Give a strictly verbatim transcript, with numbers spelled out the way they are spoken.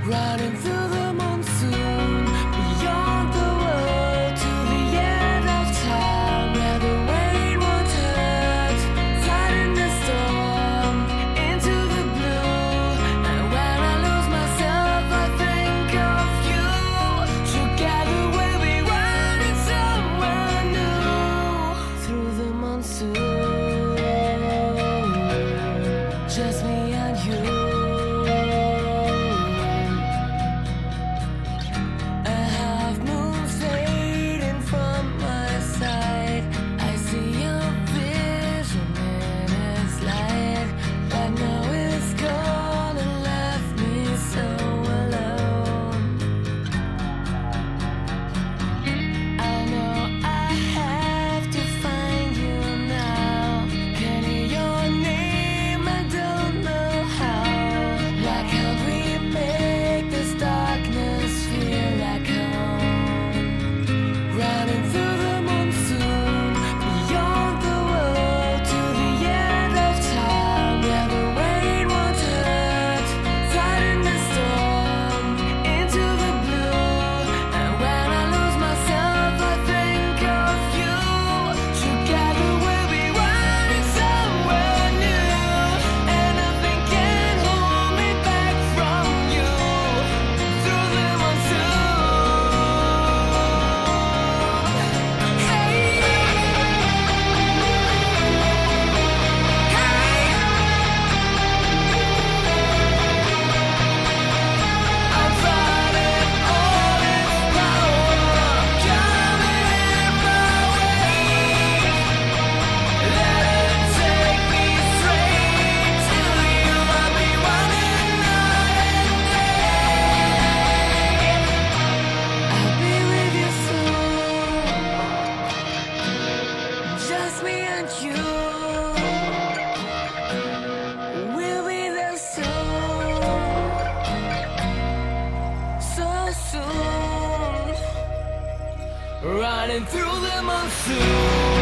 Running through the monsoon, beyond the world to the end of time, where the rain won't hurt. Tied in the storm, into the blue. And when I lose myself, I think of you. Together we'll be running somewhere new. Through the monsoon, just me and you. Running through the monsoon.